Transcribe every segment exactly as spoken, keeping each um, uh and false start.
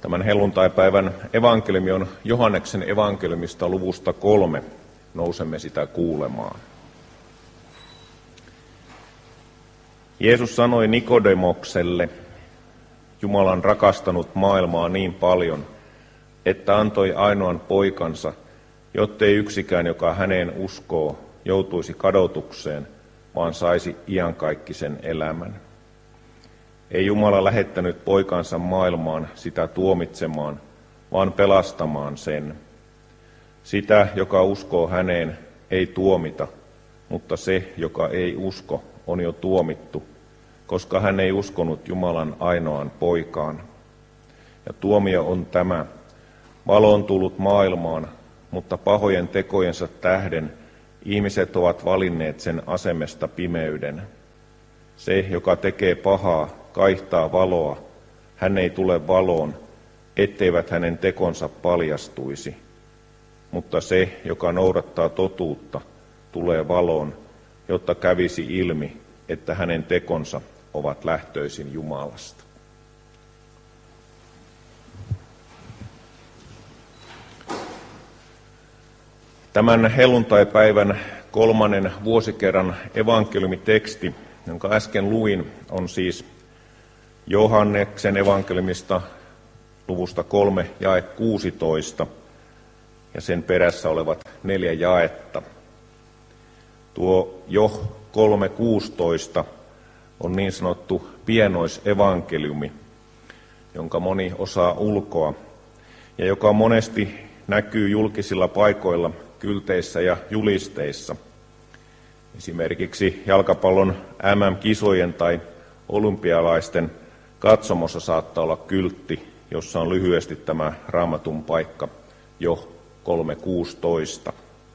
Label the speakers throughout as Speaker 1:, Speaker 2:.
Speaker 1: Tämän helluntaipäivän evankeliumi on Johanneksen evankeliumista luvusta kolme. Nousemme sitä kuulemaan. Jeesus sanoi Nikodemokselle, Jumala on rakastanut maailmaa niin paljon, että antoi ainoan poikansa, jottei yksikään, joka häneen uskoo, joutuisi kadotukseen, vaan saisi iankaikkisen elämän. Ei Jumala lähettänyt poikansa maailmaan sitä tuomitsemaan, vaan pelastamaan sen. Sitä, joka uskoo häneen, ei tuomita, mutta se, joka ei usko, on jo tuomittu, koska hän ei uskonut Jumalan ainoaan poikaan. Ja tuomio on tämä: valo on tullut maailmaan, mutta pahojen tekojensa tähden ihmiset ovat valinneet sen asemesta pimeyden. Se, joka tekee pahaa, kaihtaa valoa. Hän ei tule valoon, etteivät hänen tekonsa paljastuisi. Mutta se, joka noudattaa totuutta, tulee valoon, jotta kävisi ilmi, että hänen tekonsa ovat lähtöisin Jumalasta. Tämän helluntaipäivän kolmannen vuosikerran evankeliumiteksti, jonka äsken luin, on siis Johanneksen evankeliumista luvusta kolme jae kuusitoista ja sen perässä olevat neljä jaetta. Tuo jo kolme kuusitoista on niin sanottu pienoisevankeliumi, jonka moni osaa ulkoa ja joka monesti näkyy julkisilla paikoilla, kylteissä ja julisteissa. Esimerkiksi jalkapallon M M-kisojen tai olympialaisten katsomossa saattaa olla kyltti, jossa on lyhyesti tämä Raamatun paikka jo kolme kuusitoista.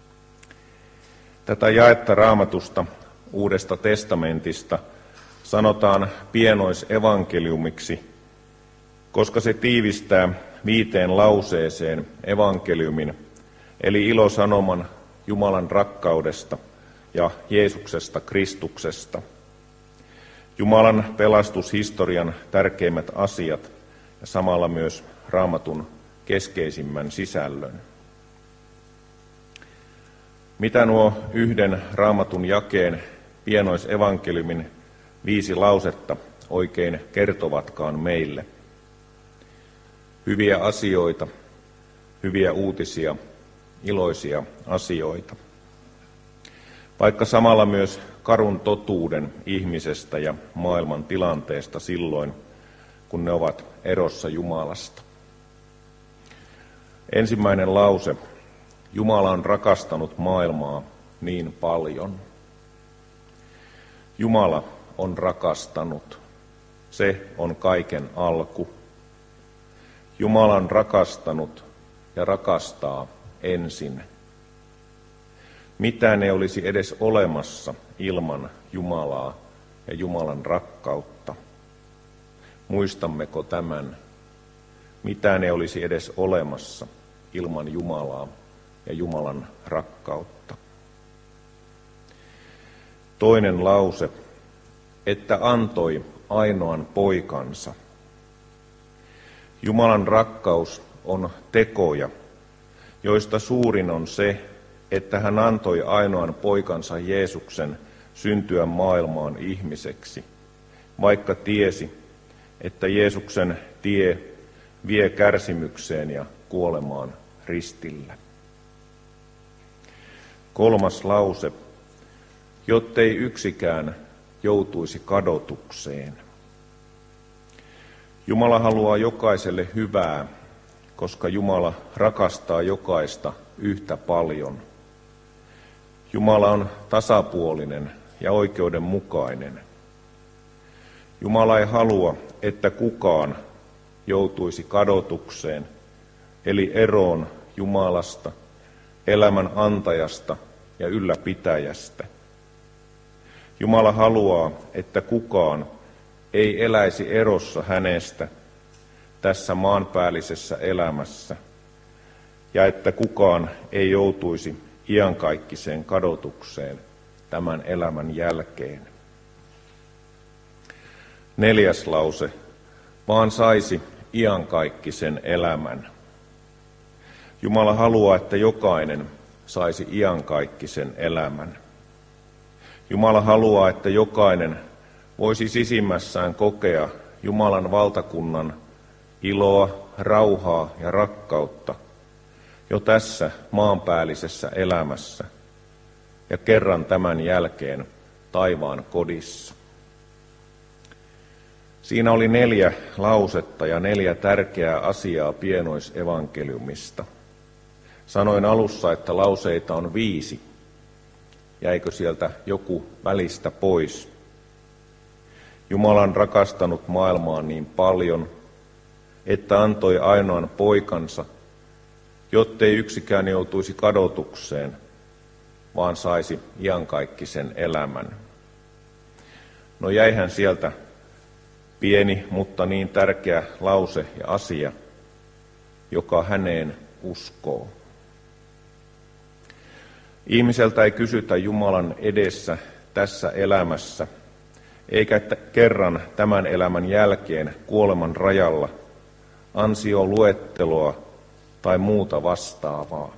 Speaker 1: Tätä jaetta Raamatusta Uudesta testamentista sanotaan pienoisevankeliumiksi, koska se tiivistää viiteen lauseeseen evankeliumin, eli ilosanoman Jumalan rakkaudesta ja Jeesuksesta Kristuksesta. Jumalan pelastushistorian tärkeimmät asiat ja samalla myös Raamatun keskeisimmän sisällön. Mitä nuo yhden Raamatun jakeen pienoisevankeliumin viisi lausetta oikein kertovatkaan meille? Hyviä asioita, hyviä uutisia, iloisia asioita. Vaikka samalla myös karun totuuden ihmisestä ja maailman tilanteesta silloin, kun ne ovat erossa Jumalasta. Ensimmäinen lause: Jumala on rakastanut maailmaa niin paljon. Jumala on rakastanut. Se on kaiken alku. Jumala on rakastanut ja rakastaa ensin. Mitään ei olisi edes olemassa ilman Jumalaa ja Jumalan rakkautta. Muistammeko tämän? Mitään ei olisi edes olemassa ilman Jumalaa ja Jumalan rakkautta. Toinen lause: että antoi ainoan poikansa. Jumalan rakkaus on tekoja, joista suurin on se, että hän antoi ainoan poikansa Jeesuksen syntyä maailmaan ihmiseksi, vaikka tiesi, että Jeesuksen tie vie kärsimykseen ja kuolemaan ristillä. Kolmas lause: jottei yksikään joutuisi kadotukseen. Jumala haluaa jokaiselle hyvää, koska Jumala rakastaa jokaista yhtä paljon. Jumala on tasapuolinen ja oikeudenmukainen. Jumala ei halua, että kukaan joutuisi kadotukseen, eli eroon Jumalasta, elämän antajasta ja ylläpitäjästä. Jumala haluaa, että kukaan ei eläisi erossa hänestä tässä maanpäällisessä elämässä, ja että kukaan ei joutuisi iankaikkiseen kadotukseen tämän elämän jälkeen. Neljäs lause: vaan saisi iankaikkisen elämän. Jumala haluaa, että jokainen saisi iankaikkisen elämän. Jumala haluaa, että jokainen voisi sisimmässään kokea Jumalan valtakunnan iloa, rauhaa ja rakkautta jo tässä maanpäällisessä elämässä ja kerran tämän jälkeen taivaan kodissa. Siinä oli neljä lausetta ja neljä tärkeää asiaa pienoisevankeliumista. Sanoin alussa, että lauseita on viisi. Jäikö sieltä joku välistä pois? Jumala on rakastanut maailmaa niin paljon, että antoi ainoan poikansa, jottei yksikään joutuisi kadotukseen, vaan saisi iankaikkisen elämän. No jäihän sieltä pieni, mutta niin tärkeä lause ja asia, joka häneen uskoo. Ihmiseltä ei kysytä Jumalan edessä tässä elämässä, eikä kerran tämän elämän jälkeen kuoleman rajalla ansioluetteloa tai muuta vastaavaa.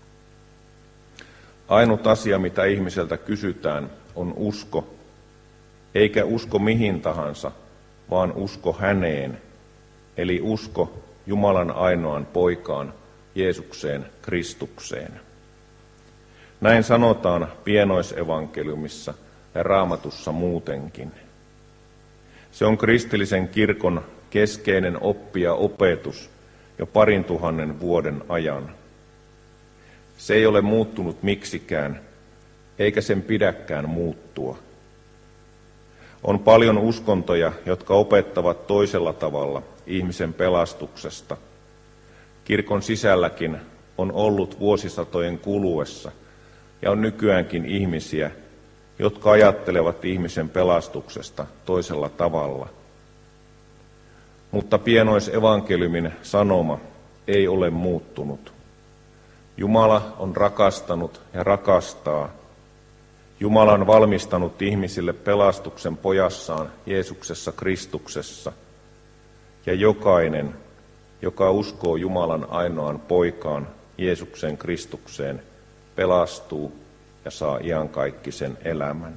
Speaker 1: Ainut asia, mitä ihmiseltä kysytään, on usko, eikä usko mihin tahansa, vaan usko häneen, eli usko Jumalan ainoan poikaan, Jeesukseen Kristukseen. Näin sanotaan pienoisevankeliumissa ja Raamatussa muutenkin. Se on kristillisen kirkon keskeinen oppi ja opetus jo parin tuhannen vuoden ajan. Se ei ole muuttunut miksikään, eikä sen pidäkään muuttua. On paljon uskontoja, jotka opettavat toisella tavalla ihmisen pelastuksesta. Kirkon sisälläkin on ollut vuosisatojen kuluessa ja on nykyäänkin ihmisiä, jotka ajattelevat ihmisen pelastuksesta toisella tavalla. Mutta pienoisevankeliumin sanoma ei ole muuttunut. Jumala on rakastanut ja rakastaa. Jumala on valmistanut ihmisille pelastuksen pojassaan Jeesuksessa Kristuksessa. Ja jokainen, joka uskoo Jumalan ainoaan poikaan Jeesuksen Kristukseen, pelastuu ja saa iankaikkisen elämän.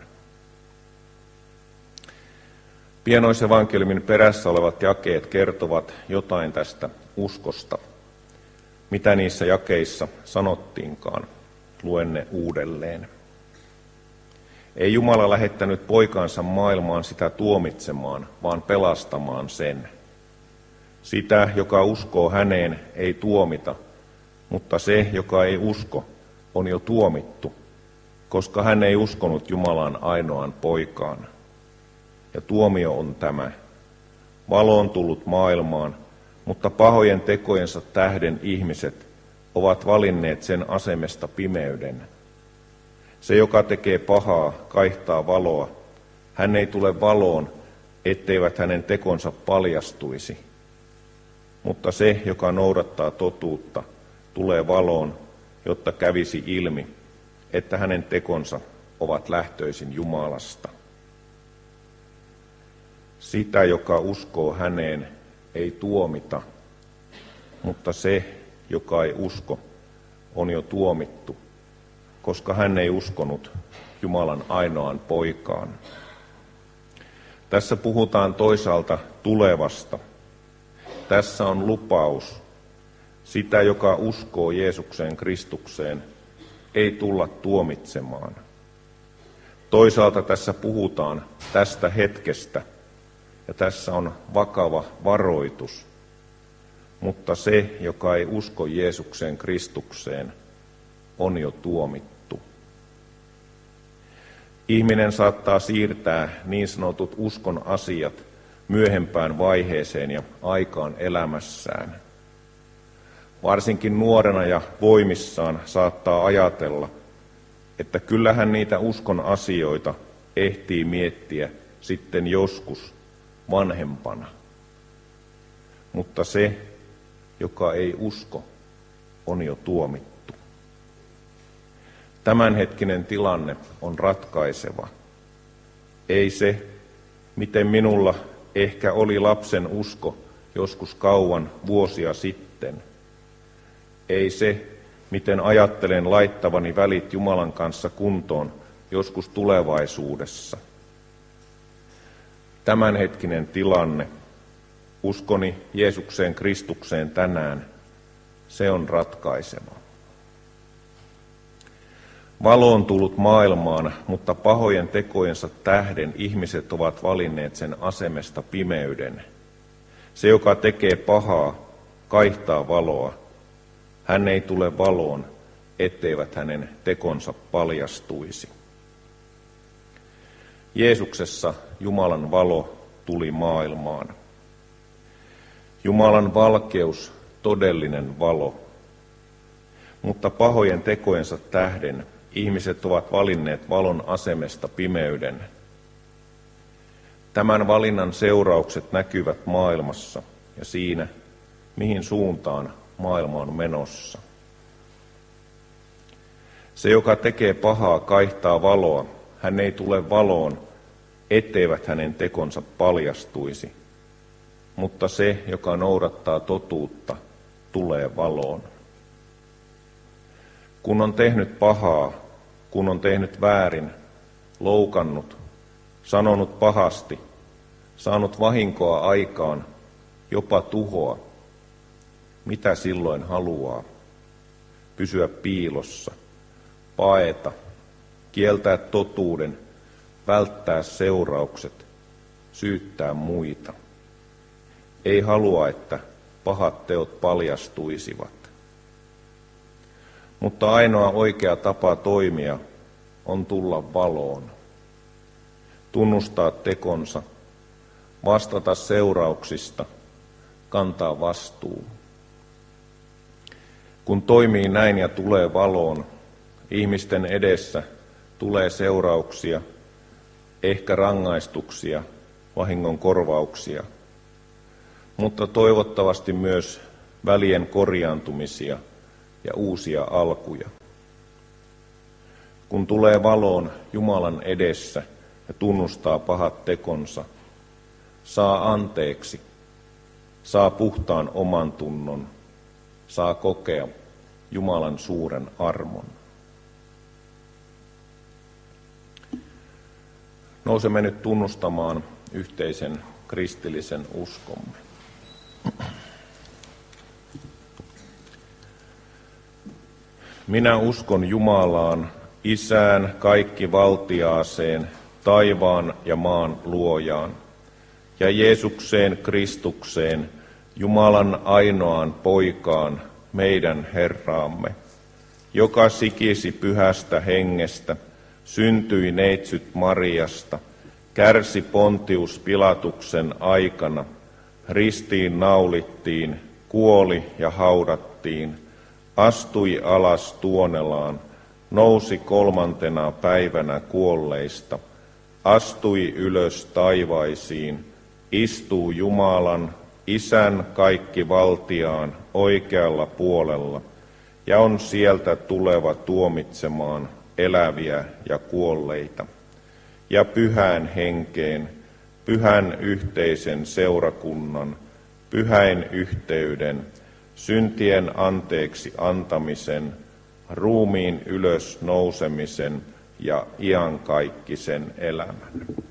Speaker 1: Pienoisevankeliumin perässä olevat jakeet kertovat jotain tästä uskosta. Mitä niissä jakeissa sanottiinkaan, luen ne uudelleen. Ei Jumala lähettänyt poikansa maailmaan sitä tuomitsemaan, vaan pelastamaan sen. Sitä, joka uskoo häneen, ei tuomita, mutta se, joka ei usko, on jo tuomittu, koska hän ei uskonut Jumalan ainoaan poikaan. Ja tuomio on tämä. Valo on tullut maailmaan, mutta pahojen tekojensa tähden ihmiset ovat valinneet sen asemesta pimeyden. Se, joka tekee pahaa, kaihtaa valoa. Hän ei tule valoon, etteivät hänen tekonsa paljastuisi. Mutta se, joka noudattaa totuutta, tulee valoon, jotta kävisi ilmi, että hänen tekonsa ovat lähtöisin Jumalasta. Sitä, joka uskoo häneen, ei tuomita, mutta se, joka ei usko, on jo tuomittu, koska hän ei uskonut Jumalan ainoaan poikaan. Tässä puhutaan toisaalta tulevasta. Tässä on lupaus. Sitä, joka uskoo Jeesukseen Kristukseen, ei tulla tuomitsemaan. Toisaalta tässä puhutaan tästä hetkestä, ja tässä on vakava varoitus. Mutta se, joka ei usko Jeesukseen Kristukseen, on jo tuomittu. Ihminen saattaa siirtää niin sanotut uskon asiat myöhempään vaiheeseen ja aikaan elämässään. Varsinkin nuorena ja voimissaan saattaa ajatella, että kyllähän niitä uskon asioita ehtii miettiä sitten joskus vanhempana. Mutta se, joka ei usko, on jo tuomittu. Tämänhetkinen tilanne on ratkaiseva. Ei se, miten minulla ehkä oli lapsen usko joskus kauan vuosia sitten. Ei se, miten ajattelen laittavani välit Jumalan kanssa kuntoon joskus tulevaisuudessa. Tämänhetkinen tilanne, uskoni Jeesukseen Kristukseen tänään, se on ratkaiseva. Valo on tullut maailmaan, mutta pahojen tekojensa tähden ihmiset ovat valinneet sen asemesta pimeyden. Se, joka tekee pahaa, kaihtaa valoa. Hän ei tule valoon, etteivät hänen tekonsa paljastuisi. Jeesuksessa Jumalan valo tuli maailmaan. Jumalan valkeus, todellinen valo. Mutta pahojen tekojensa tähden ihmiset ovat valinneet valon asemesta pimeyden. Tämän valinnan seuraukset näkyvät maailmassa ja siinä, mihin suuntaan maailma on menossa. Se, joka tekee pahaa, kaihtaa valoa. Hän ei tule valoon, etteivät hänen tekonsa paljastuisi. Mutta se, joka noudattaa totuutta, tulee valoon. Kun on tehnyt pahaa, kun on tehnyt väärin, loukannut, sanonut pahasti, saanut vahinkoa aikaan, jopa tuhoa, mitä silloin haluaa? Pysyä piilossa, paeta, kieltää totuuden, välttää seuraukset, syyttää muita. Ei halua, että pahat teot paljastuisivat. Mutta ainoa oikea tapa toimia on tulla valoon. Tunnustaa tekonsa, vastata seurauksista, kantaa vastuu. Kun toimii näin ja tulee valoon, ihmisten edessä tulee seurauksia, ehkä rangaistuksia, vahingon korvauksia, mutta toivottavasti myös välien korjaantumisia ja uusia alkuja. Kun tulee valoon Jumalan edessä ja tunnustaa pahat tekonsa, saa anteeksi, saa puhtaan oman tunnon, saa kokea Jumalan suuren armon. Nousemme nyt tunnustamaan yhteisen kristillisen uskomme. Minä uskon Jumalaan, Isään kaikkivaltiaaseen, taivaan ja maan luojaan, ja Jeesukseen Kristukseen, Jumalan ainoaan poikaan, meidän Herraamme, joka sikisi pyhästä hengestä, syntyi neitsyt Mariasta, kärsi Pontius Pilatuksen aikana, ristiin naulittiin, kuoli ja haudattiin, astui alas tuonelaan, nousi kolmantena päivänä kuolleista, astui ylös taivaisiin, istuu Jumalan, Isän kaikkivaltiaan oikealla puolella, ja on sieltä tuleva tuomitsemaan eläviä ja kuolleita, ja pyhään henkeen, pyhän yhteisen seurakunnan, pyhäin yhteyden, syntien anteeksi antamisen, ruumiin ylös nousemisen ja iankaikkisen elämän.